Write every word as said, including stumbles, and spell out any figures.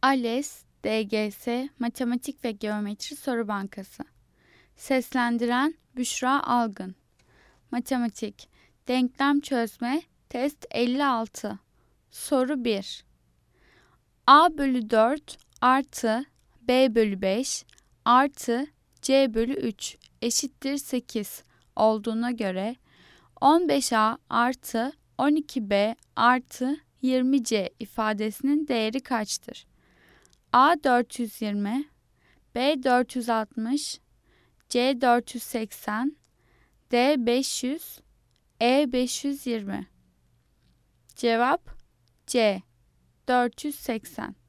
ALES D G S Matematik ve Geometri Soru Bankası. Seslendiren Büşra Algın. Matematik Denklem Çözme Test elli altı. Soru bir. A bölü dört artı B bölü beş artı C bölü üç eşittir sekiz olduğuna göre on beş A artı on iki B artı yirmi C ifadesinin değeri kaçtır? A dört yüz yirmi, B dört yüz altmış, C dört yüz seksen, D beş yüz, E beş yüz yirmi. Cevap C dört yüz seksen.